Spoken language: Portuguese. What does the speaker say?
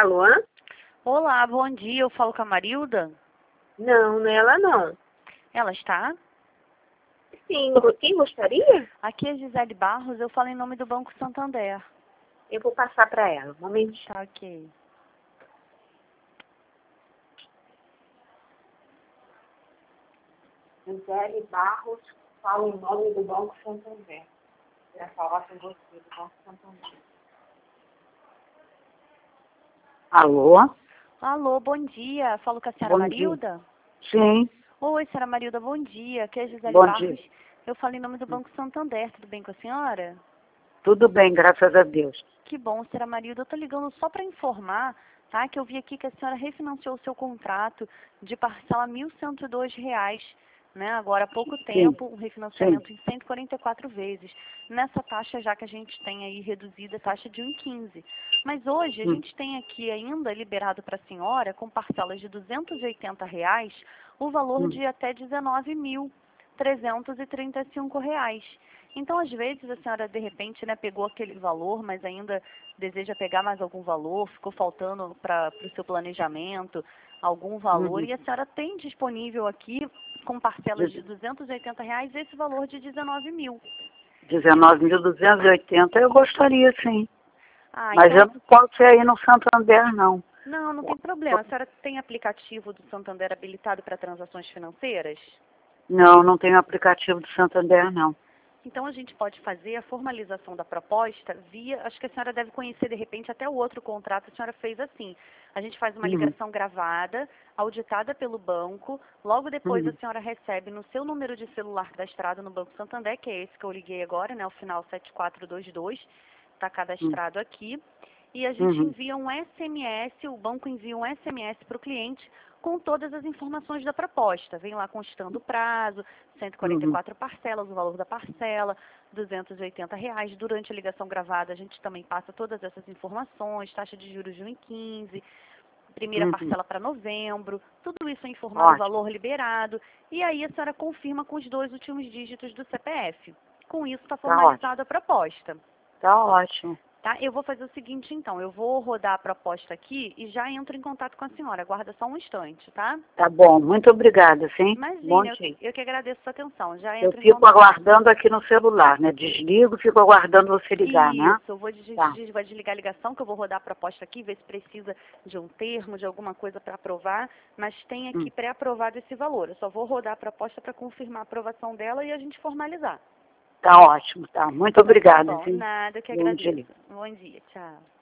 Alô? Olá, bom dia. Eu falo com a Marilda. Não, não é ela não. Ela está? Sim, quem gostaria? Aqui é Gisele Barros. Eu falo em nome do Banco Santander. Eu vou passar para ela. Um momentinho. Tá, ok. Gisele Barros, fala em nome do Banco Santander. Para falar com você do Banco Santander. Alô? Alô, bom dia. Falo com a senhora Bom dia. Marilda? Sim, Oi, senhora Marilda, bom dia. Aqui é Gisele bom Barros. dia. Eu falo em nome do Banco Santander. Tudo bem com a senhora? Tudo bem, graças a Deus. Que bom, senhora Marilda. Eu tô ligando só para informar, tá? Que eu vi aqui que a senhora refinanciou o seu contrato de parcela R$ 1.102, né? Agora há pouco Sim, tempo, um refinanciamento em 144 vezes. Nessa taxa já que a gente tem aí reduzida, a taxa de 1,15. Mas hoje a hum, gente tem aqui ainda liberado para a senhora, com parcelas de R$ 280, o valor hum, de até R$ 19.335. Então, às vezes, a senhora, de repente, né, pegou aquele valor, mas ainda deseja pegar mais algum valor, ficou faltando para o seu planejamento algum valor, uhum. e a senhora tem disponível aqui, com parcelas de Dez- R$ 280, esse valor de 19 mil. 19.280 eu gostaria, sim. Ah, Mas eu então, não posso ir aí no Santander, não. não tem problema. A senhora tem aplicativo do Santander habilitado para transações financeiras? Não, não tenho aplicativo do Santander, não. Então, a gente pode fazer a formalização da proposta via, acho que a senhora deve conhecer, de repente, até o outro contrato, a senhora fez assim. A gente faz uma Uhum, ligação gravada, auditada pelo banco, logo depois a uhum, senhora recebe no seu número de celular cadastrado no Banco Santander, que é esse que eu liguei agora, né, o final 7422, está cadastrado aqui, e a gente uhum, envia um SMS, o banco envia um SMS para o cliente com todas as informações da proposta. Vem lá constando o prazo, uhum, 144 parcelas, o valor da parcela, R$ 280. Durante a ligação gravada, a gente também passa todas essas informações, taxa de juros de 1,15, primeira uhum. parcela para novembro, tudo isso é informado, o Ótimo, valor liberado, e aí a senhora confirma com os 2 últimos dígitos do CPF. Com isso está tá ótimo, formalizada a proposta. tá ótimo. Tá? Eu vou fazer o seguinte, então. Eu vou rodar a proposta aqui e já entro em contato com a senhora. Aguarda só um instante, tá? Tá bom, muito obrigada, sim. Bom Imagina, dia. eu que agradeço a sua atenção. Já Eu entro em fico contato. aguardando aqui no celular, né? Desligo, fico aguardando você ligar, né? Isso, eu vou Tá. vou desligar a ligação, que eu vou rodar a proposta aqui, ver se precisa de um termo, de alguma coisa para aprovar, mas tem aqui Hum, pré-aprovado esse valor. Eu só vou rodar a proposta para confirmar a aprovação dela e a gente formalizar. tá ótimo, tá. Muito Então tá obrigada, bom. sim. Nada, eu que Bom dia. agradeço. Bom dia, tchau.